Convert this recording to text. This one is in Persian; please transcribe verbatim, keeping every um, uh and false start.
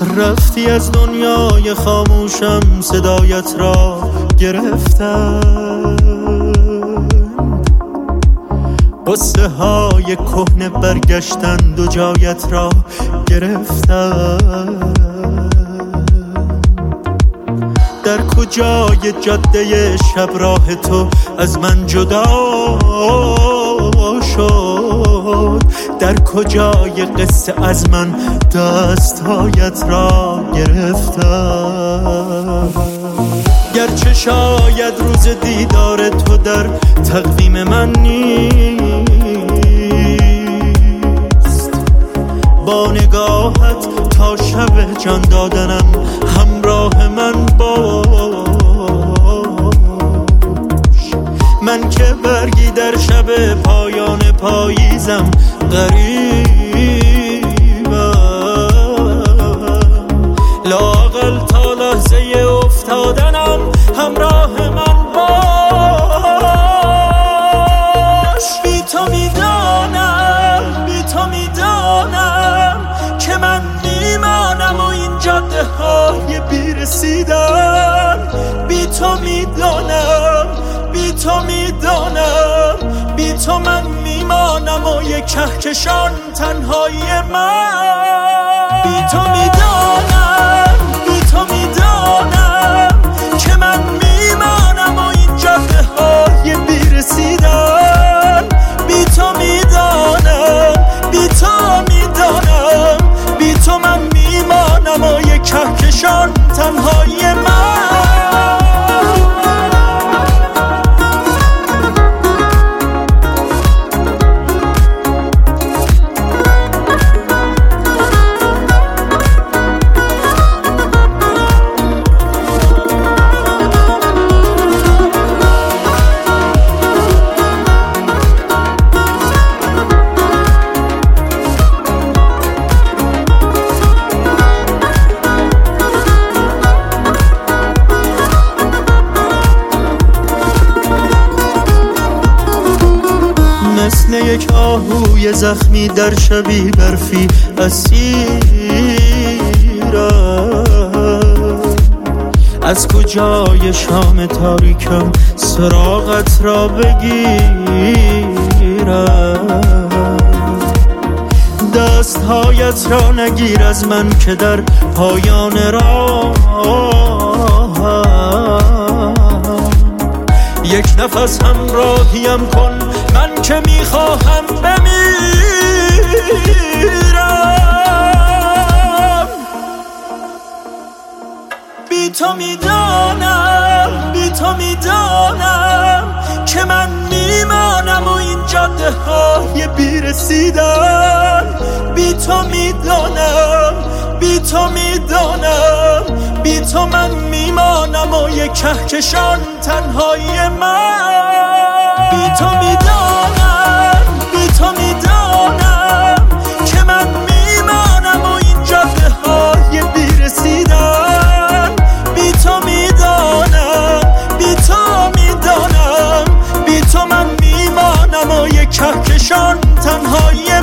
رفتی از دنیای خاموشم، صدایت را گرفتم، قصه های کهنه برگشتند و جایت را گرفتم. در کجای جاده شب راه تو از من جدا شد؟ در کجای قصه از من دستهایت را گرفتم؟ گرچه شاید روز دیدار تو در تقویم من نیست، با نگاهت تا شب جان دادنم همراه من باش. من که برگی در شب پایان پاییزم غریبم، لااقل تا لحظه افتادنم همراه من باش. بی تو میدانم، بی تو میدانم که من میمانم و این جاده های بیرسیدن. بی تو میدانم، بی تو میدانم، بی تو من میمانم و یک کهکشان تنهایی من. بی تو میدانم، بی تو میدانم که من میمانم و این جاده های بیرسیدن. بی تو میدانم، بی تو میدانم، بی تو من میمانم و یک کهکشان تنهایی من. مثل یک آهوی زخمی در شبی برفی اسیرم، از کجای شام تاریکم سراغت را بگیرم؟ دستهایت را نگیر از من که در پایان راهم، یک نفس همراهیم کن من که میخواهم بمیرم. بی تو میدانم، بی تو میدانم که من میمانم و این جاده های بیرسیدن. بی تو میدانم، بی تو میدانم، بی تو من میمانم و یک کهکشان تنهایی من. بی تو میدانم، بی تو میدانم که من میمانم و این جاده های بیرسیدن. بی تو میدانم، بی تو میدانم، بی تو من میمانم و یک کهکشان تنهایی